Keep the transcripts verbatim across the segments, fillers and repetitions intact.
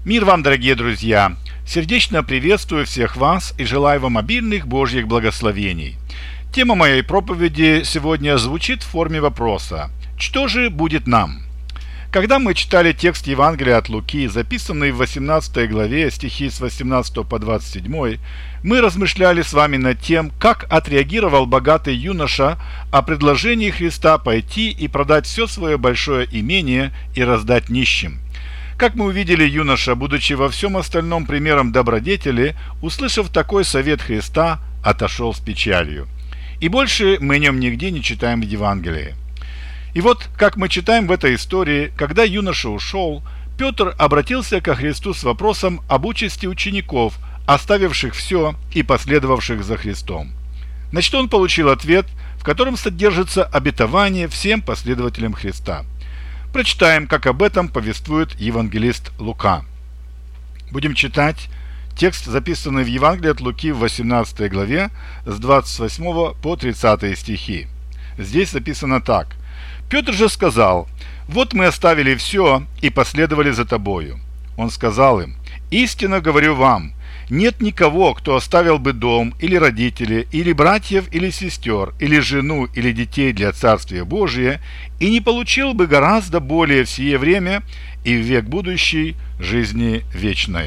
Мир вам, дорогие друзья! Сердечно приветствую всех вас и желаю вам обильных Божьих благословений. Тема моей проповеди сегодня звучит в форме вопроса: что же будет нам? Когда мы читали текст Евангелия от Луки, записанный в восемнадцатой главе, стихи с восемнадцатого по двадцать седьмой, мы размышляли с вами над тем, как отреагировал богатый юноша о предложении Христа пойти и продать все свое большое имение и раздать нищим. Как мы увидели, юноша, будучи во всем остальном примером добродетели, услышав такой совет Христа, отошел с печалью. И больше мы о нем нигде не читаем в Евангелии. И вот, как мы читаем в этой истории, когда юноша ушел, Петр обратился ко Христу с вопросом об участи учеников, оставивших все и последовавших за Христом. На что он получил ответ, в котором содержится обетование всем последователям Христа. Прочитаем, как об этом повествует евангелист Лука. Будем читать текст, записанный в Евангелии от Луки в восемнадцатой главе с двадцать восьмого по тридцатый стихи. Здесь записано так. «Петр же сказал: вот мы оставили все и последовали за тобою». Он сказал им: «Истинно говорю вам, нет никого, кто оставил бы дом, или родителей, или братьев, или сестер, или жену, или детей для Царствия Божия, и не получил бы гораздо более в сие время и в век будущий жизни вечной».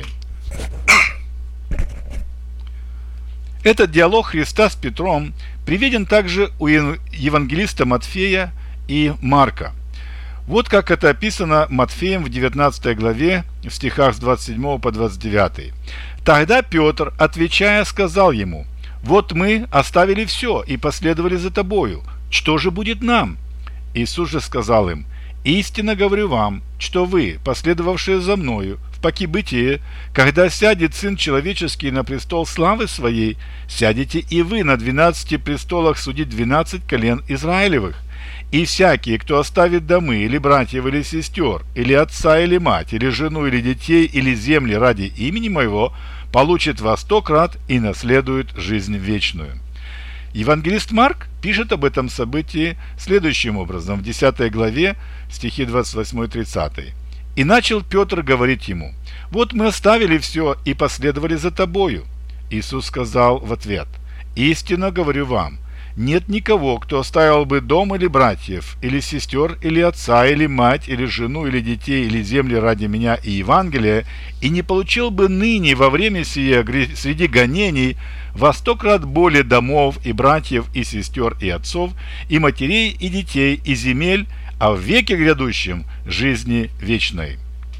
Этот диалог Христа с Петром приведен также у евангелиста Матфея и Марка. Вот как это описано Матфеем в девятнадцатой главе, в стихах с двадцать седьмого по двадцать девятый. «Тогда Петр, отвечая, сказал ему: вот мы оставили все и последовали за тобою. Что же будет нам? Иисус же сказал им: истинно говорю вам, что вы, последовавшие за мною, в покибытие, когда сядет Сын Человеческий на престол славы Своей, сядете и вы на двенадцати престолах судить двенадцать колен Израилевых. И всякий, кто оставит домы, или братьев, или сестер, или отца, или мать, или жену, или детей, или земли ради имени Моего, получит во сто крат и наследует жизнь вечную». Евангелист Марк пишет об этом событии следующим образом в десятой главе, стихи двадцать восьмой тридцатый. «И начал Петр говорить ему: вот мы оставили все и последовали за тобою». Иисус сказал в ответ: истинно говорю вам, нет никого, кто оставил бы дом или братьев, или сестер, или отца, или мать, или жену, или детей, или земли ради меня и Евангелия, и не получил бы ныне во время сие среди гонений во сто крат более домов, и братьев, и сестер, и отцов, и матерей, и детей, и земель, а в веке грядущем жизни вечной.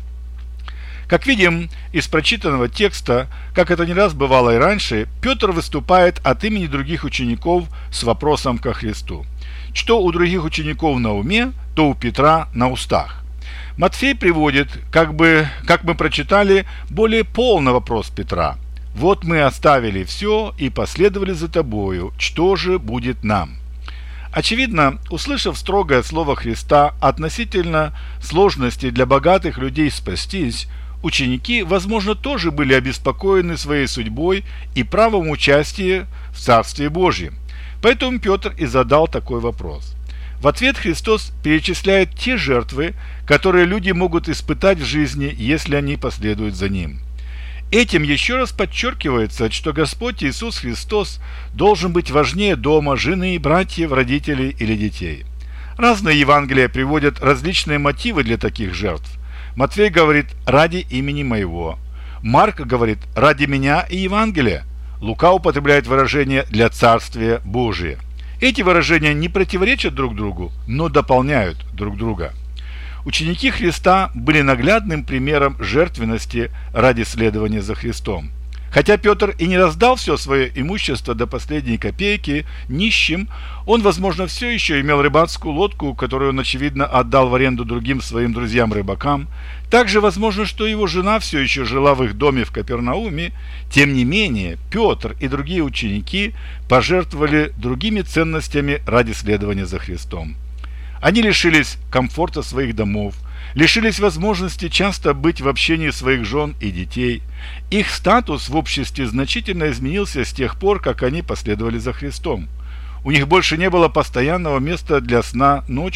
Как видим из прочитанного текста, как это не раз бывало и раньше, Петр выступает от имени других учеников с вопросом ко Христу. Что у других учеников на уме, то у Петра на устах. Матфей приводит, как бы, как мы прочитали, более полный вопрос Петра. «Вот мы оставили все и последовали за тобою. Что же будет нам?» Очевидно, услышав строгое слово Христа относительно сложности для богатых людей спастись, ученики, возможно, тоже были обеспокоены своей судьбой и правом участия в Царстве Божьем. Поэтому Петр и задал такой вопрос. В ответ Христос перечисляет те жертвы, которые люди могут испытать в жизни, если они последуют за Ним. Этим еще раз подчеркивается, что Господь Иисус Христос должен быть важнее дома, жены, братьев, родителей или детей. Разные Евангелия приводят различные мотивы для таких жертв. Матфей говорит: ради имени Моего. Марк говорит: ради меня и Евангелия. Лука употребляет выражение «для Царствия Божия». Эти выражения не противоречат друг другу, но дополняют друг друга. Ученики Христа были наглядным примером жертвенности ради следования за Христом. Хотя Петр и не раздал все свое имущество до последней копейки нищим, он, возможно, все еще имел рыбацкую лодку, которую он, очевидно, отдал в аренду другим своим друзьям-рыбакам. Также возможно, что его жена все еще жила в их доме в Капернауме. Тем не менее, Петр и другие ученики пожертвовали другими ценностями ради следования за Христом. Они лишились комфорта своих домов, лишились возможности часто быть в общении своих жен и детей. Их статус в обществе значительно изменился с тех пор, как они последовали за Христом. У них больше не было постоянного места для сна ночью.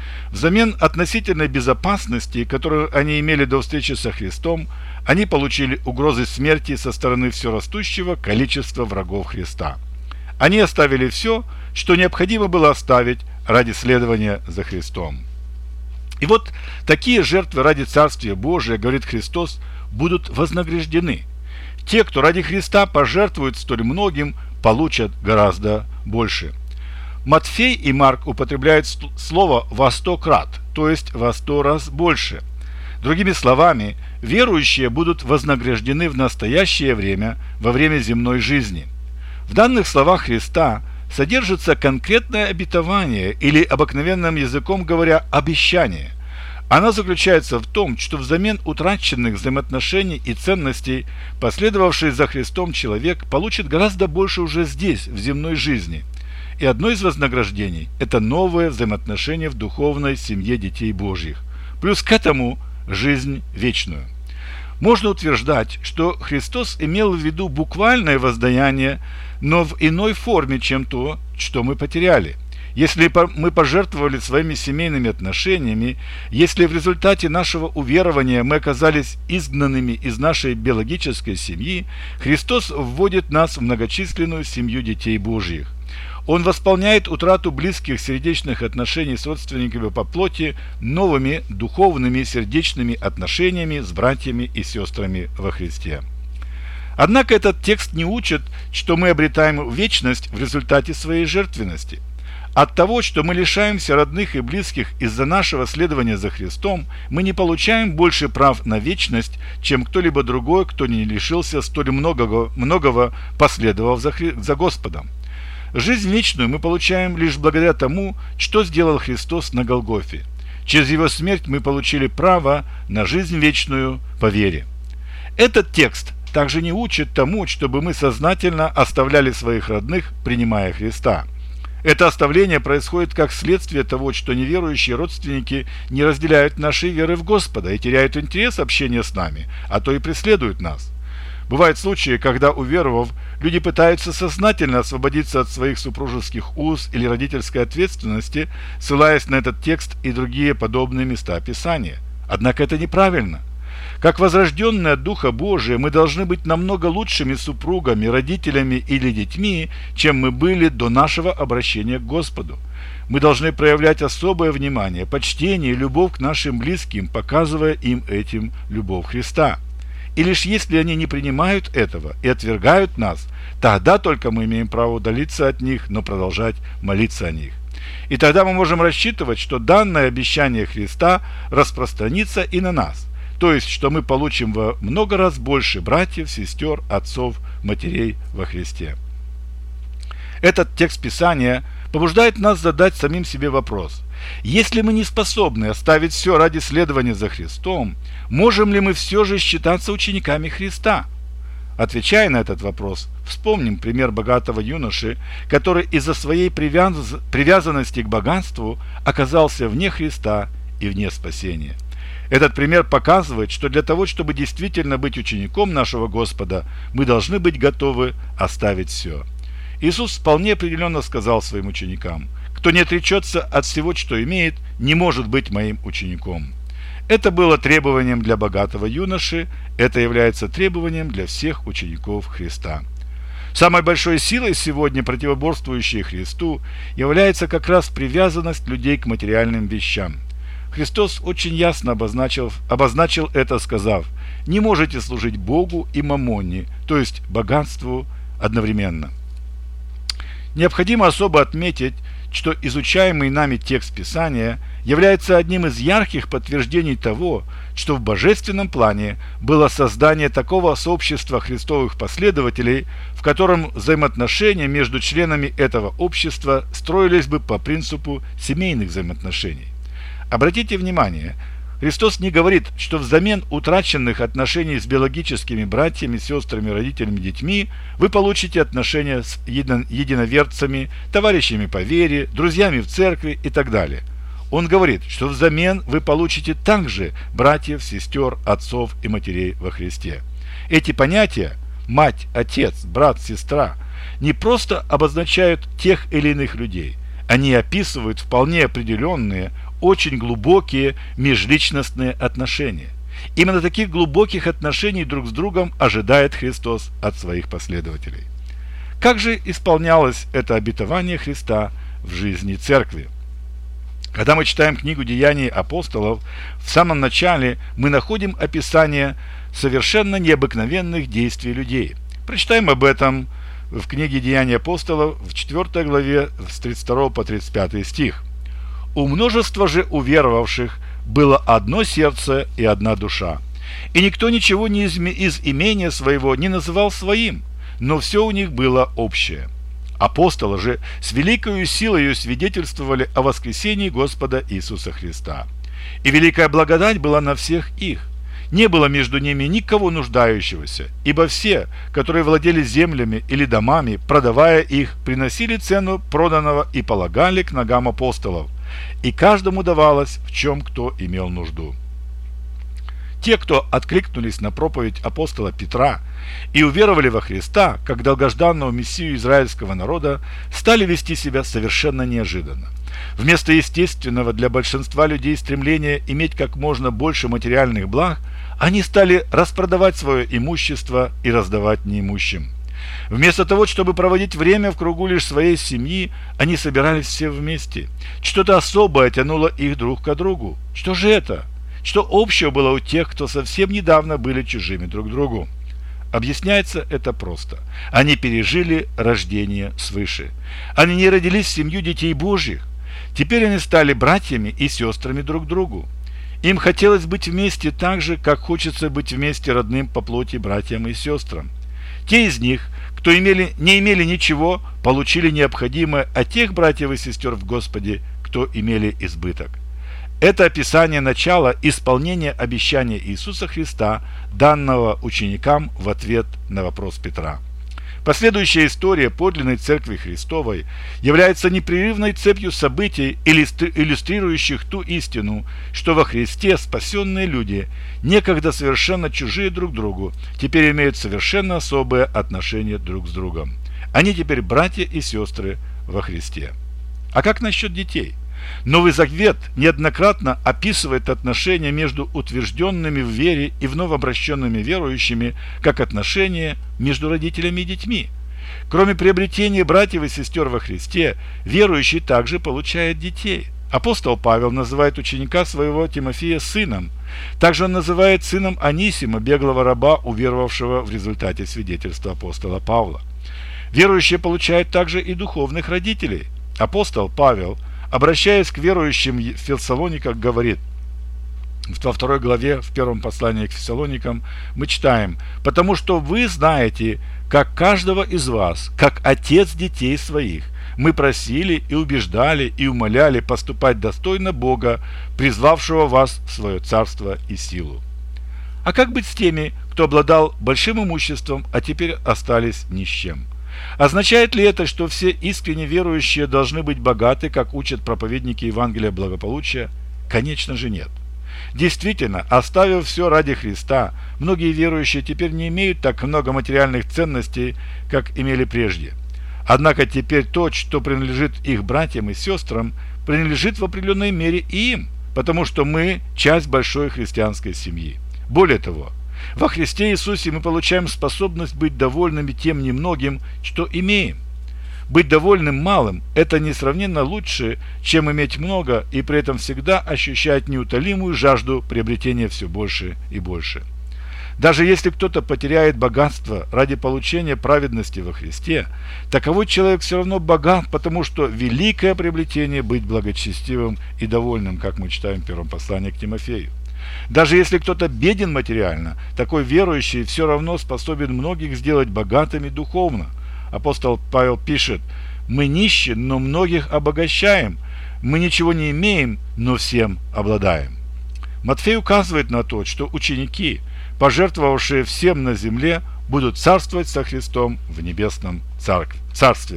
Взамен относительной безопасности, которую они имели до встречи со Христом, они получили угрозы смерти со стороны все растущего количества врагов Христа. Они оставили все, что необходимо было оставить ради следования за Христом. И вот такие жертвы ради Царствия Божия, говорит Христос, будут вознаграждены. Те, кто ради Христа пожертвует столь многим, получат гораздо больше. Матфей и Марк употребляют слово «во сто крат», то есть во сто раз больше. Другими словами, верующие будут вознаграждены в настоящее время, во время земной жизни. В данных словах Христа содержится конкретное обетование или, обыкновенным языком говоря, обещание. Оно заключается в том, что взамен утраченных взаимоотношений и ценностей, последовавший за Христом человек получит гораздо больше уже здесь, в земной жизни. И одно из вознаграждений – это новые взаимоотношения в духовной семье детей Божьих. Плюс к этому жизнь вечную. Можно утверждать, что Христос имел в виду буквальное воздаяние, но в иной форме, чем то, что мы потеряли. Если мы пожертвовали своими семейными отношениями, если в результате нашего уверования мы оказались изгнанными из нашей биологической семьи, Христос вводит нас в многочисленную семью детей Божьих. Он восполняет утрату близких сердечных отношений с родственниками по плоти новыми духовными сердечными отношениями с братьями и сестрами во Христе. Однако этот текст не учит, что мы обретаем вечность в результате своей жертвенности. От того, что мы лишаемся родных и близких из-за нашего следования за Христом, мы не получаем больше прав на вечность, чем кто-либо другой, кто не лишился столь многого, многого последовав за, Хри... за Господом. Жизнь вечную мы получаем лишь благодаря тому, что сделал Христос на Голгофе. Через Его смерть мы получили право на жизнь вечную по вере. Этот текст также не учит тому, чтобы мы сознательно оставляли своих родных, принимая Христа. Это оставление происходит как следствие того, что неверующие родственники не разделяют нашей веры в Господа и теряют интерес общения с нами, а то и преследуют нас. Бывают случаи, когда, уверовав, люди пытаются сознательно освободиться от своих супружеских уз или родительской ответственности, ссылаясь на этот текст и другие подобные места Писания. Однако это неправильно. Как возрожденные от Духа Божия, мы должны быть намного лучшими супругами, родителями или детьми, чем мы были до нашего обращения к Господу. Мы должны проявлять особое внимание, почтение и любовь к нашим близким, показывая им этим любовь Христа. И лишь если они не принимают этого и отвергают нас, тогда только мы имеем право удалиться от них, но продолжать молиться о них. И тогда мы можем рассчитывать, что данное обещание Христа распространится и на нас, то есть, что мы получим во много раз больше братьев, сестер, отцов, матерей во Христе. Этот текст Писания побуждает нас задать самим себе вопрос: если мы не способны оставить все ради следования за Христом, можем ли мы все же считаться учениками Христа? Отвечая на этот вопрос, вспомним пример богатого юноши, который из-за своей привяз... привязанности к богатству оказался вне Христа и вне спасения. Этот пример показывает, что для того, чтобы действительно быть учеником нашего Господа, мы должны быть готовы оставить все. Иисус вполне определенно сказал своим ученикам: «Кто не отречется от всего, что имеет, не может быть моим учеником». Это было требованием для богатого юноши, это является требованием для всех учеников Христа. Самой большой силой сегодня, противоборствующей Христу, является как раз привязанность людей к материальным вещам. Христос очень ясно обозначил, обозначил это, сказав: «Не можете служить Богу и маммоне», то есть богатству, одновременно. Необходимо особо отметить, что изучаемый нами текст Писания является одним из ярких подтверждений того, что в божественном плане было создание такого сообщества христовых последователей, в котором взаимоотношения между членами этого общества строились бы по принципу семейных взаимоотношений. Обратите внимание, Христос не говорит, что взамен утраченных отношений с биологическими братьями, сестрами, родителями, детьми вы получите отношения с единоверцами, товарищами по вере, друзьями в церкви и так далее. Он говорит, что взамен вы получите также братьев, сестер, отцов и матерей во Христе. Эти понятия – мать, отец, брат, сестра – не просто обозначают тех или иных людей. Они описывают вполне определенные, очень глубокие межличностные отношения. Именно таких глубоких отношений друг с другом ожидает Христос от своих последователей. Как же исполнялось это обетование Христа в жизни Церкви? Когда мы читаем книгу «Деяний апостолов», в самом начале мы находим описание совершенно необыкновенных действий людей. Прочитаем об этом в книге «Деяния апостолов» в четвёртой главе с тридцать второго по тридцать пятый стих. «У множества же уверовавших было одно сердце и одна душа, и никто ничего не из, из имения своего не называл своим, но все у них было общее. Апостолы же с великою силою свидетельствовали о воскресении Господа Иисуса Христа. И великая благодать была на всех их. Не было между ними никого нуждающегося, ибо все, которые владели землями или домами, продавая их, приносили цену проданного и полагали к ногам апостолов, и каждому давалось, в чем кто имел нужду». Те, кто откликнулись на проповедь апостола Петра и уверовали во Христа, как долгожданного Мессию израильского народа, стали вести себя совершенно неожиданно. Вместо естественного для большинства людей стремления иметь как можно больше материальных благ, они стали распродавать свое имущество и раздавать неимущим. Вместо того, чтобы проводить время в кругу лишь своей семьи, они собирались все вместе. Что-то особое тянуло их друг к другу. Что же это? Что общего было у тех, кто совсем недавно были чужими друг другу? Объясняется это просто. Они пережили рождение свыше. Они не родились в семью детей Божьих. Теперь они стали братьями и сестрами друг другу. Им хотелось быть вместе так же, как хочется быть вместе родным по плоти братьям и сестрам. Те из них, кто имели, не имели ничего, получили необходимое от тех братьев и сестер в Господе, кто имели избыток. Это описание начала исполнения обещания Иисуса Христа, данного ученикам в ответ на вопрос Петра. Последующая история подлинной Церкви Христовой является непрерывной цепью событий, иллюстрирующих ту истину, что во Христе спасенные люди, некогда совершенно чужие друг другу, теперь имеют совершенно особое отношение друг с другом. Они теперь братья и сестры во Христе. А как насчет детей? Новый Завет неоднократно описывает отношения между утвержденными в вере и вновь обращенными верующими как отношения между родителями и детьми. Кроме приобретения братьев и сестер во Христе, верующий также получает детей. Апостол Павел называет ученика своего Тимофея сыном. Также он называет сыном Анисима, беглого раба, уверовавшего в результате свидетельства апостола Павла. Верующие получают также и духовных родителей. Апостол Павел, обращаясь к верующим в Фессалониках, говорит, во второй главе, в первом послании к Фессалоникам, мы читаем: «Потому что вы знаете, как каждого из вас, как отец детей своих, мы просили и убеждали и умоляли поступать достойно Бога, призвавшего вас в свое царство и силу». А как быть с теми, кто обладал большим имуществом, а теперь остались ни с чем? Означает ли это, что все искренне верующие должны быть богаты, как учат проповедники Евангелия благополучия? Конечно же нет. Действительно, оставив все ради Христа, многие верующие теперь не имеют так много материальных ценностей, как имели прежде. Однако теперь то, что принадлежит их братьям и сестрам, принадлежит в определенной мере и им, потому что мы часть большой христианской семьи. Более того, во Христе Иисусе мы получаем способность быть довольными тем немногим, что имеем. Быть довольным малым – это несравненно лучше, чем иметь много и при этом всегда ощущать неутолимую жажду приобретения все больше и больше. Даже если кто-то потеряет богатство ради получения праведности во Христе, таковой человек все равно богат, потому что великое приобретение быть благочестивым и довольным, как мы читаем в первом послании к Тимофею. Даже если кто-то беден материально, такой верующий все равно способен многих сделать богатыми духовно. Апостол Павел пишет: «Мы нищие, но многих обогащаем, мы ничего не имеем, но всем обладаем». Матфей указывает на то, что ученики, пожертвовавшие всем на земле, будут царствовать со Христом в небесном царстве.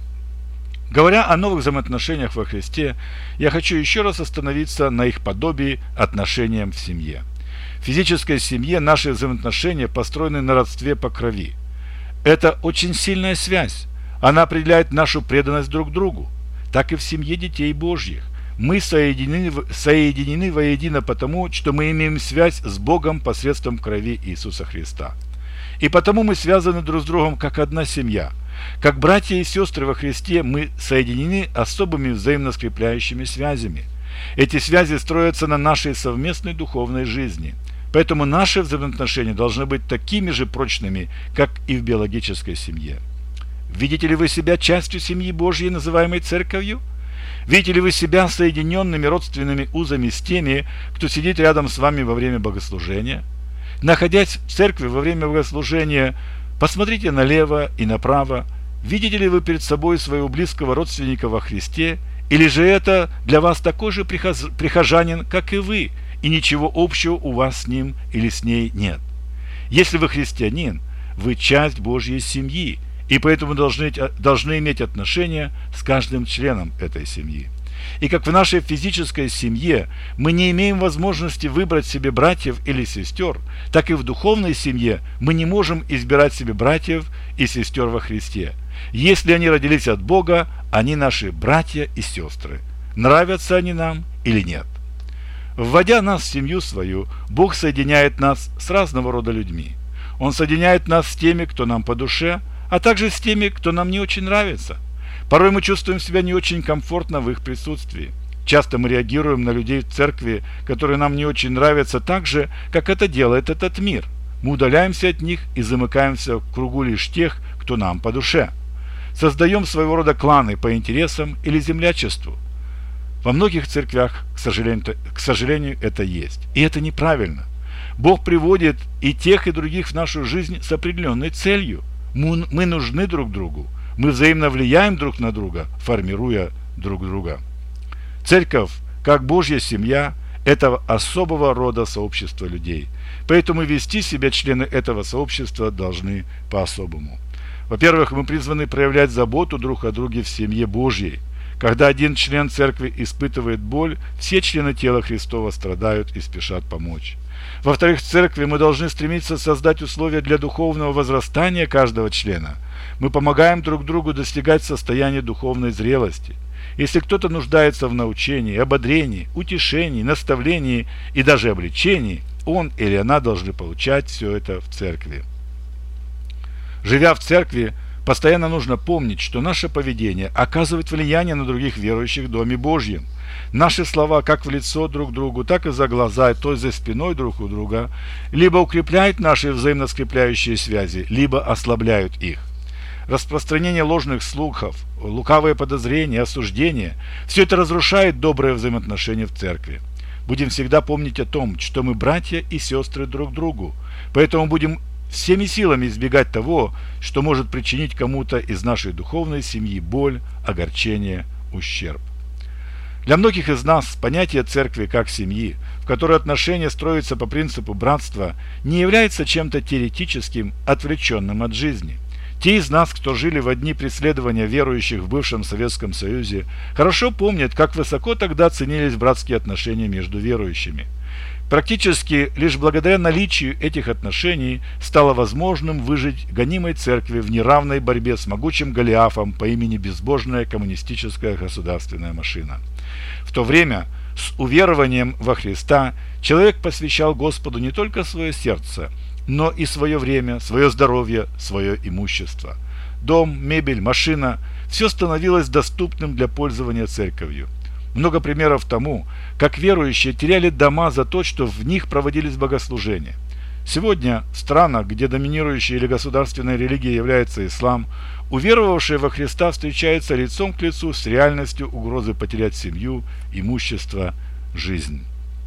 Говоря о новых взаимоотношениях во Христе, я хочу еще раз остановиться на их подобии отношениям в семье. В физической семье наши взаимоотношения построены на родстве по крови. Это очень сильная связь. Она определяет нашу преданность друг другу. Так и в семье детей Божьих. Мы соединены, соединены воедино потому, что мы имеем связь с Богом посредством крови Иисуса Христа. И потому мы связаны друг с другом как одна семья. Как братья и сестры во Христе мы соединены особыми взаимно скрепляющими связями. Эти связи строятся на нашей совместной духовной жизни. Поэтому наши взаимоотношения должны быть такими же прочными, как и в биологической семье. Видите ли вы себя частью семьи Божьей, называемой Церковью? Видите ли вы себя соединенными родственными узами с теми, кто сидит рядом с вами во время богослужения? Находясь в церкви во время богослужения, посмотрите налево и направо. Видите ли вы перед собой своего близкого родственника во Христе? Или же это для вас такой же прихожанин, как и вы, и ничего общего у вас с ним или с ней нет? Если вы христианин, вы часть Божьей семьи, и поэтому должны, должны иметь отношения с каждым членом этой семьи. И как в нашей физической семье мы не имеем возможности выбрать себе братьев или сестер, так и в духовной семье мы не можем избирать себе братьев и сестер во Христе. Если они родились от Бога, они наши братья и сестры. Нравятся они нам или нет? Вводя нас в семью свою, Бог соединяет нас с разного рода людьми. Он соединяет нас с теми, кто нам по душе, а также с теми, кто нам не очень нравится. Порой мы чувствуем себя не очень комфортно в их присутствии. Часто мы реагируем на людей в церкви, которые нам не очень нравятся, так же, как это делает этот мир. Мы удаляемся от них и замыкаемся в кругу лишь тех, кто нам по душе. Создаем своего рода кланы по интересам или землячеству. Во многих церквях, к сожалению, к сожалению, это есть. И это неправильно. Бог приводит и тех, и других в нашу жизнь с определенной целью. Мы, мы нужны друг другу. Мы взаимно влияем друг на друга, формируя друг друга. Церковь, как Божья семья, это особого рода сообщество людей. Поэтому вести себя члены этого сообщества должны по-особому. Во-первых, мы призваны проявлять заботу друг о друге в семье Божьей. Когда один член церкви испытывает боль, все члены тела Христова страдают и спешат помочь. Во-вторых, в церкви мы должны стремиться создать условия для духовного возрастания каждого члена. Мы помогаем друг другу достигать состояния духовной зрелости. Если кто-то нуждается в научении, ободрении, утешении, наставлении и даже обличении, он или она должны получать все это в церкви. Живя в церкви, постоянно нужно помнить, что наше поведение оказывает влияние на других верующих в Доме Божьем. Наши слова как в лицо друг другу, так и за глаза, то есть за спиной друг у друга, либо укрепляют наши взаимно скрепляющие связи, либо ослабляют их. Распространение ложных слухов, лукавые подозрения, осуждения – все это разрушает добрые взаимоотношения в церкви. Будем всегда помнить о том, что мы братья и сестры друг другу, поэтому будем всеми силами избегать того, что может причинить кому-то из нашей духовной семьи боль, огорчение, ущерб. Для многих из нас понятие церкви как семьи, в которой отношения строятся по принципу братства, не является чем-то теоретическим, отвлеченным от жизни. Те из нас, кто жили в дни преследования верующих в бывшем Советском Союзе, хорошо помнят, как высоко тогда ценились братские отношения между верующими. Практически лишь благодаря наличию этих отношений стало возможным выжить гонимой церкви в неравной борьбе с могучим Голиафом по имени безбожная коммунистическая государственная машина. В то время с уверованием во Христа человек посвящал Господу не только свое сердце, но и свое время, свое здоровье, свое имущество. Дом, мебель, машина – все становилось доступным для пользования церковью. Много примеров тому, как верующие теряли дома за то, что в них проводились богослужения. Сегодня в странах, где доминирующей или государственной религией является ислам, уверовавшие во Христа встречаются лицом к лицу с реальностью угрозы потерять семью, имущество, жизнь.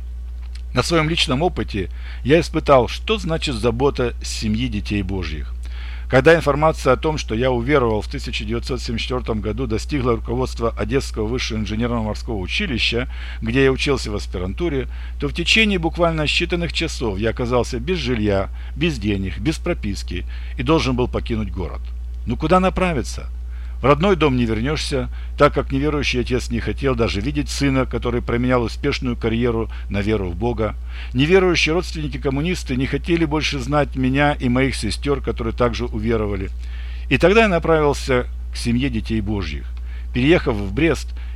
На своем личном опыте я испытал, что значит забота семьи детей Божьих. Когда информация о том, что я уверовал в тысяча девятьсот семьдесят четвёртом году, достигла руководства Одесского высшего инженерно-морского училища, где я учился в аспирантуре, то в течение буквально считанных часов я оказался без жилья, без денег, без прописки и должен был покинуть город. Ну куда направиться? В родной дом не вернешься, так как неверующий отец не хотел даже видеть сына, который променял успешную карьеру на веру в Бога. Неверующие родственники-коммунисты не хотели больше знать меня и моих сестер, которые также уверовали. И тогда я направился к семье детей Божьих. Переехав в Брест,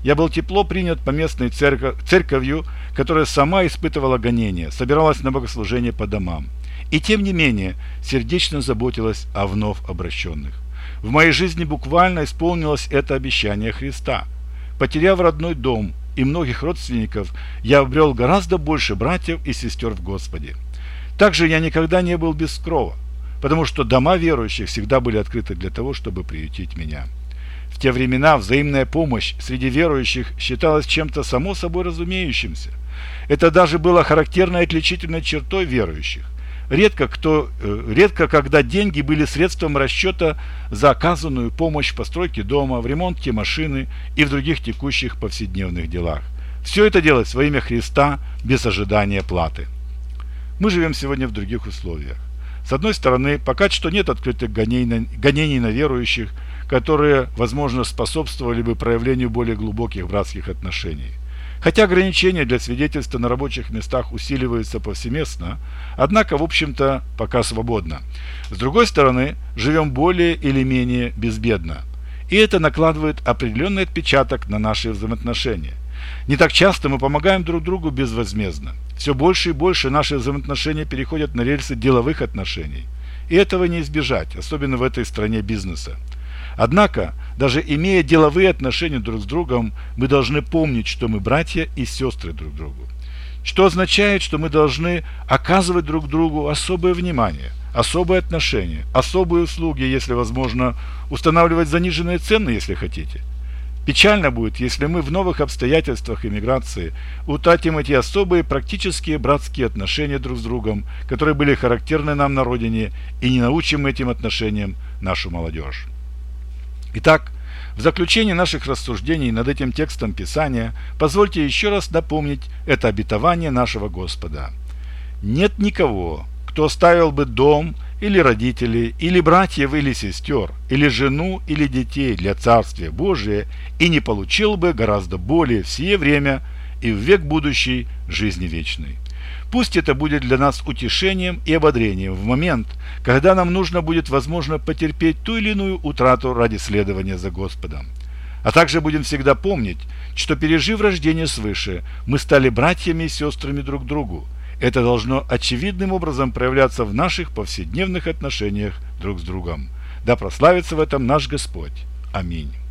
Я был тепло принят поместной церков, церковью, которая сама испытывала гонения, собиралась на богослужение по домам. И тем не менее, сердечно заботилась о вновь обращенных. В моей жизни буквально исполнилось это обещание Христа. Потеряв родной дом и многих родственников, я обрел гораздо больше братьев и сестер в Господе. Также я никогда не был без крова, потому что дома верующих всегда были открыты для того, чтобы приютить меня. В те времена взаимная помощь среди верующих считалась чем-то само собой разумеющимся. Это даже было характерной отличительной чертой верующих. Редко, кто, редко когда деньги были средством расчета за оказанную помощь в постройке дома, в ремонте машины и в других текущих повседневных делах. Все это делать во имя Христа без ожидания платы. Мы живем сегодня в других условиях. С одной стороны, пока что нет открытых гонений на верующих, которые, возможно, способствовали бы проявлению более глубоких братских отношений. Хотя ограничения для свидетельства на рабочих местах усиливаются повсеместно, однако, в общем-то, пока свободно. С другой стороны, живем более или менее безбедно. И это накладывает определенный отпечаток на наши взаимоотношения. Не так часто мы помогаем друг другу безвозмездно. Все больше и больше наши взаимоотношения переходят на рельсы деловых отношений. И этого не избежать, особенно в этой стране бизнеса. Однако, даже имея деловые отношения друг с другом, мы должны помнить, что мы братья и сестры друг другу. Что означает, что мы должны оказывать друг другу особое внимание, особые отношения, особые услуги, если возможно, устанавливать заниженные цены, если хотите. Печально будет, если мы в новых обстоятельствах эмиграции утратим эти особые практические братские отношения друг с другом, которые были характерны нам на родине, и не научим этим отношениям нашу молодежь. Итак, в заключение наших рассуждений над этим текстом Писания позвольте еще раз напомнить это обетование нашего Господа. Нет никого, кто оставил бы дом или родителей, или братьев, или сестер, или жену, или детей для Царствия Божия и не получил бы гораздо более в сие время и в век будущий жизни вечной. Пусть это будет для нас утешением и ободрением в момент, когда нам нужно будет, возможно, потерпеть ту или иную утрату ради следования за Господом. А также будем всегда помнить, что, пережив рождение свыше, мы стали братьями и сестрами друг другу. Это должно очевидным образом проявляться в наших повседневных отношениях друг с другом. Да прославится в этом наш Господь. Аминь.